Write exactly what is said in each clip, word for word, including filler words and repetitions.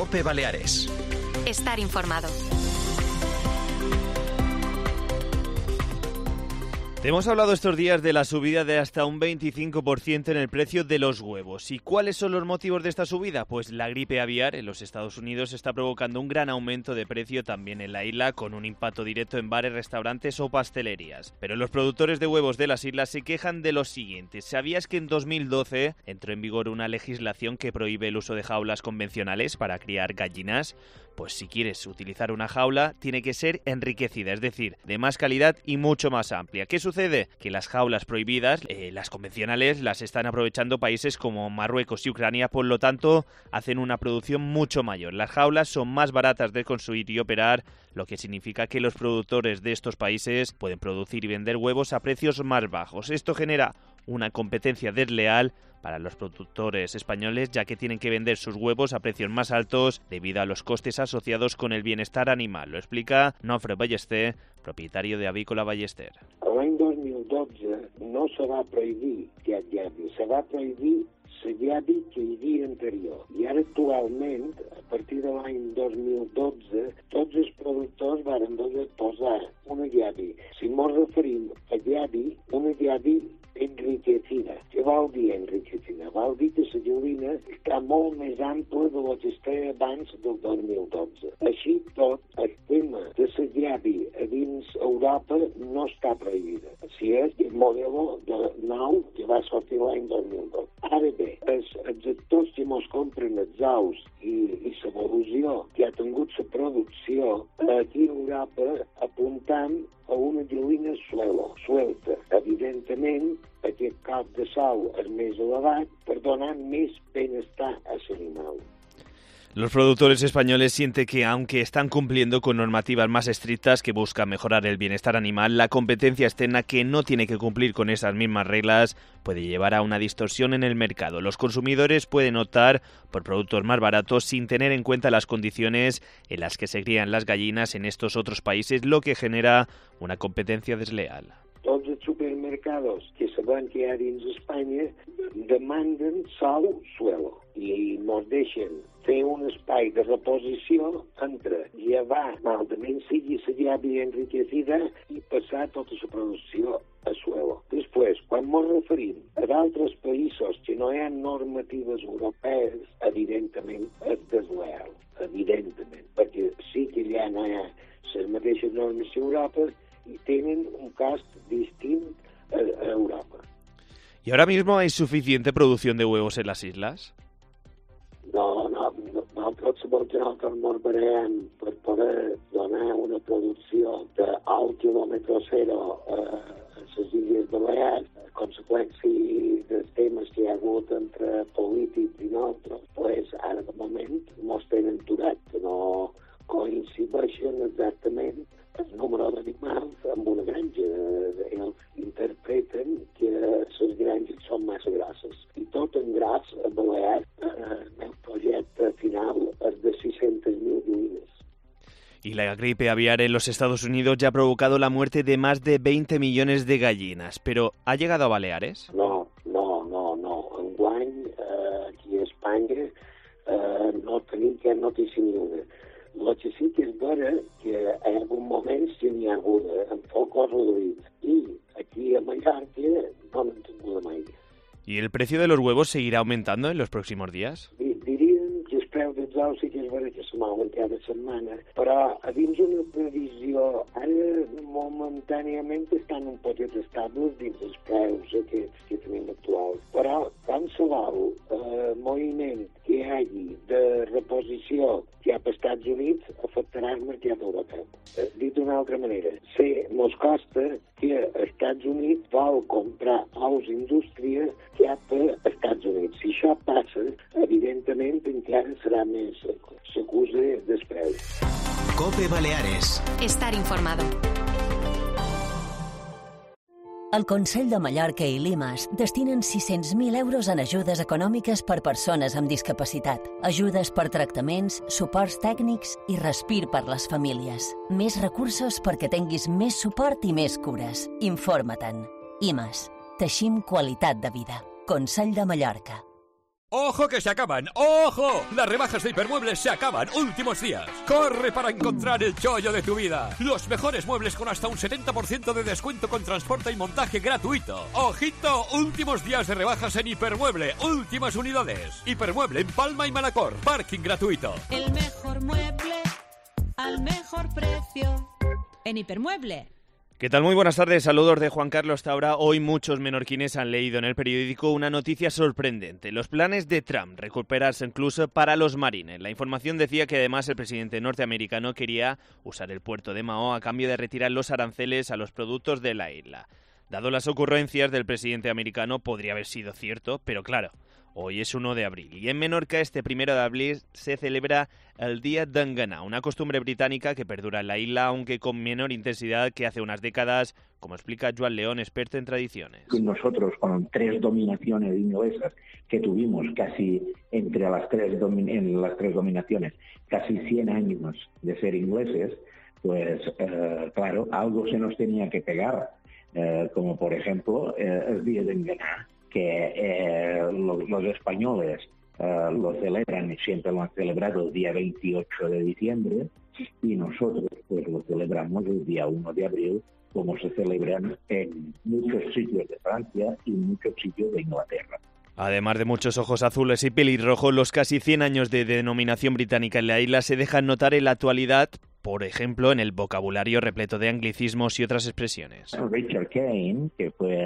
COPE Baleares. Estar informado. Te hemos hablado estos días de la subida de hasta un veinticinco por ciento en el precio de los huevos. ¿Y cuáles son los motivos de esta subida? Pues la gripe aviar en los Estados Unidos está provocando un gran aumento de precio también en la isla, con un impacto directo en bares, restaurantes o pastelerías. Pero los productores de huevos de las islas se quejan de lo siguiente. ¿Sabías que en dos mil doce entró en vigor una legislación que prohíbe el uso de jaulas convencionales para criar gallinas? Pues si quieres utilizar una jaula, tiene que ser enriquecida, es decir, de más calidad y mucho más amplia. ¿Qué sucede? Que las jaulas prohibidas, eh, las convencionales, las están aprovechando países como Marruecos y Ucrania, por lo tanto, hacen una producción mucho mayor. Las jaulas son más baratas de construir y operar, lo que significa que los productores de estos países pueden producir y vender huevos a precios más bajos. Esto genera una competencia desleal para los productores españoles, ya que tienen que vender sus huevos a precios más altos debido a los costes asociados con el bienestar animal. Lo explica Nofre Ballester, propietario de Avícola Ballester. L'any dos mil dotze no se va prohibir aquest llavi, se va prohibir la llavi que hi havia anterior. I ara actualment, a partir de l'any dos mil dotze, tots els productors van haver de posar una llavi. Si ens referim a llavi, una llavi enriquecida. Què vol dir enriquecida? Vol dir que la lluvina està molt més ampla de lo que estava abans del dos mil dotze. Així tot, el tema de la llavi a dins Europa no està prohibida. Si és el model de nou que va sortir l'any dos mil dotze. Ara bé, els, els actors que ens compren els ous i, i l'evolució que ha tingut la producció aquí a Europa apuntant a una lluvina suelo, suelta. Evidentment, aquest cop de sol és més elevat per donar més benestar a l'animal. Los productores españoles sienten que, aunque están cumpliendo con normativas más estrictas que buscan mejorar el bienestar animal, la competencia externa, que no tiene que cumplir con esas mismas reglas, puede llevar a una distorsión en el mercado. Los consumidores pueden optar por productos más baratos sin tener en cuenta las condiciones en las que se crían las gallinas en estos otros países, lo que genera una competencia desleal. Tots els supermercados que saben que hi ha dins Espanya demanden sou suelo i ens deixen fer un espai de reposició entre llevar, malament sigui la llavi enriquecida, i passar tota la producció a suelo. Després, quan ens referim a d'altres països que no hi ha normatives europees, evidentment és desleal, evidentment, perquè sí que allà no hi ha les mateixes normes que Europa y tienen un cost distinto a, a Europa. ¿Y ahora mismo hay suficiente producción de huevos en las islas? No, no, no, nosaltres sabem que nosaltres ens barem per poder donar una producció d'alt quilòmetre zero a, a les Illes Balears, a conseqüència dels temes que hi ha hagut entre polítics i nosaltres, pues ara de moment mos tenen aturat, que no coincideixen exactament el número d'animals amb una granja. Ells interpreten que les granges són massa grosses. I tot en gros, a Balears, el meu projecte final és de seiscientas mil lluïnes. Y la gripe aviar en los Estados Unidos ya ha provocado la muerte de más de veinte millones de gallinas. ¿Pero ha llegado a Baleares? No, no, no, no. Enguany, eh, aquí a Espanya, eh, no tenim cap notícia ni una. El que sí que és vera que en algun moment sí n'hi ha hagut en focos reduïts. I aquí a Mallorca no n'hem tingut mai. ¿Y el precio de los huevos seguirá aumentando en los próximos días? Diríem que el preu dels ous sí que és vera que se mouen cada setmana, però a dins una previsió ara momentàniament estan un poquet estables dins els preus aquests que tenim actuals. Però qualsevol eh, moviment que hi hagi de reposició que hi ha per Estats Units afectarà el mercat europeu. Eh, dit d'una altra manera, se mos costa que els Estats Units vol comprar ous indústria que hi ha per Estats Units. Si això passa, evidentment encara serà més s'acusa dels preus. COPE Baleares. Estar informado. El Consell de Mallorca i l'Imas destinen sis-cents mil euros en ajudes econòmiques per persones amb discapacitat, ajudes per tractaments, suports tècnics i respir per les famílies. Més recursos perquè tinguis més suport i més cures. Informa-te'n. Imas. Teixim qualitat de vida. Consell de Mallorca. ¡Ojo que se acaban! ¡Ojo! Las rebajas de Hipermuebles se acaban. Últimos días. ¡Corre para encontrar el chollo de tu vida! Los mejores muebles con hasta un setenta por ciento de descuento con transporte y montaje gratuito. ¡Ojito! Últimos días de rebajas en Hipermueble. Últimas unidades. Hipermueble en Palma y Manacor. Parking gratuito. El mejor mueble al mejor precio en Hipermueble. ¿Qué tal? Muy buenas tardes, saludos de Juan Carlos Taura. Hoy muchos menorquines han leído en el periódico una noticia sorprendente. Los planes de Trump recuperarse incluso para los marines. La información decía que además el presidente norteamericano quería usar el puerto de Mahón a cambio de retirar los aranceles a los productos de la isla. Dado las ocurrencias del presidente americano, podría haber sido cierto, pero claro, hoy es uno de abril y en Menorca este primero de abril se celebra el Día d'Enganar, una costumbre británica que perdura en la isla, aunque con menor intensidad que hace unas décadas, como explica Joan León, experto en tradiciones. Nosotros, con tres dominaciones inglesas que tuvimos casi entre las tres, domin- en las tres dominaciones, casi cien años de ser ingleses, pues eh, claro, algo se nos tenía que pegar, eh, como por ejemplo eh, el Día d'Enganar, que eh, los, los españoles eh, lo celebran y siempre lo han celebrado el día veintiocho de diciembre y nosotros pues lo celebramos el día uno de abril, como se celebran en muchos sitios de Francia y muchos sitios de Inglaterra. Además de muchos ojos azules y pelirrojos, los casi cien años de denominación británica en la isla se dejan notar en la actualidad, por ejemplo, en el vocabulario repleto de anglicismos y otras expresiones. Richard Kane, que fue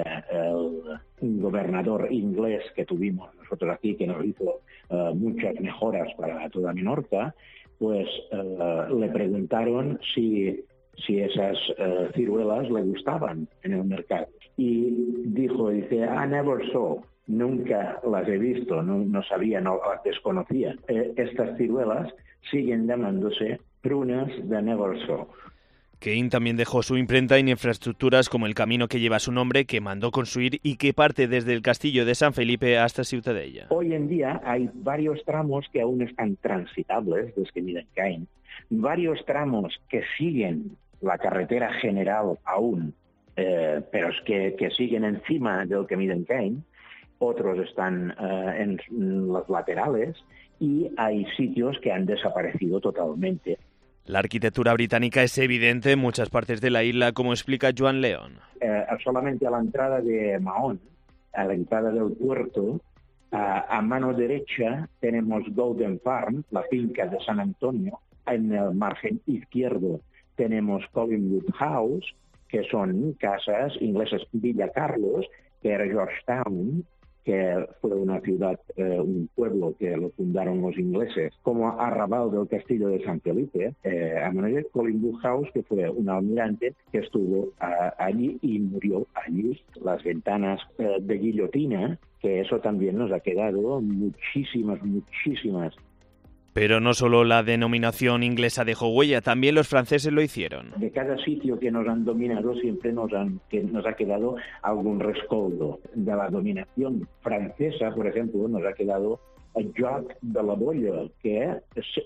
el gobernador inglés que tuvimos nosotros aquí, que nos hizo uh, muchas mejoras para toda Menorca, pues uh, le preguntaron si, si esas uh, ciruelas le gustaban en el mercado. Y dijo, dice, I never saw. Nunca las he visto, no, no sabía, no las desconocía. Eh, estas ciruelas siguen llamándose prunes de Neversaw. Kane también dejó su imprenta en infraestructuras como el camino que lleva su nombre, que mandó construir y que parte desde el castillo de San Felipe hasta Ciutadella. Hoy en día hay varios tramos que aún están transitables desde Midenkine, varios tramos que siguen la carretera general aún, eh, pero es que, que siguen encima del que Midenkine. Otros están uh, en, en los laterales y hay sitios que han desaparecido totalmente. La arquitectura británica es evidente en muchas partes de la isla, como explica Joan León. Eh, solamente a la entrada de Mahón, a la entrada del puerto, uh, a mano derecha tenemos Golden Farm, la finca de San Antonio. En el margen izquierdo tenemos Collingwood House, que son casas inglesas. Villa Carlos, que era Georgetown, que fue una ciudad, eh, un pueblo que lo fundaron los ingleses, como arrabal del castillo de San Felipe, eh, a manera Collingwood House, que fue un almirante que estuvo a, allí y murió allí. Las ventanas eh, de guillotina, que eso también nos ha quedado muchísimas, muchísimas. Pero no solo la denominación inglesa dejó huella, también los franceses lo hicieron. De cada sitio que nos han dominado siempre nos, han, que nos ha quedado algún rescoldo. De la dominación francesa, por ejemplo, nos ha quedado Jacques de la Bolle, que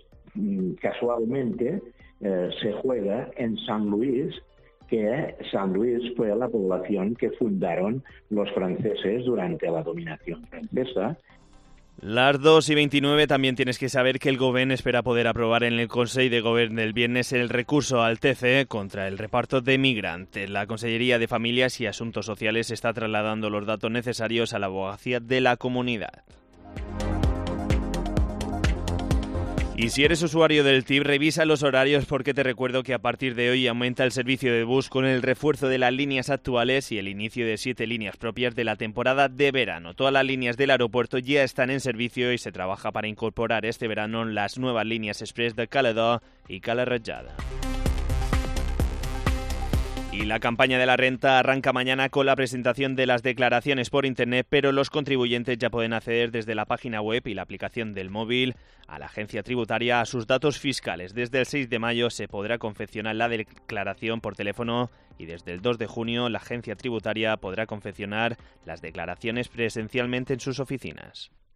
casualmente eh, se juega en San Luis, que San Luis fue la población que fundaron los franceses durante la dominación francesa. Las dos y veintinueve también tienes que saber que el Govern espera poder aprobar en el Consejo de Govern del viernes el recurso al T C E contra el reparto de migrantes. La Consellería de Familias y Asuntos Sociales está trasladando los datos necesarios a la abogacía de la comunidad. Y si eres usuario del T I B, revisa los horarios porque te recuerdo que a partir de hoy aumenta el servicio de bus con el refuerzo de las líneas actuales y el inicio de siete líneas propias de la temporada de verano. Todas las líneas del aeropuerto ya están en servicio y se trabaja para incorporar este verano las nuevas líneas express de Caledó y Cala Ratjada. Y la campaña de la renta arranca mañana con la presentación de las declaraciones por Internet, pero los contribuyentes ya pueden acceder desde la página web y la aplicación del móvil a la agencia tributaria a sus datos fiscales. Desde el seis de mayo se podrá confeccionar la declaración por teléfono y desde el dos de junio la agencia tributaria podrá confeccionar las declaraciones presencialmente en sus oficinas.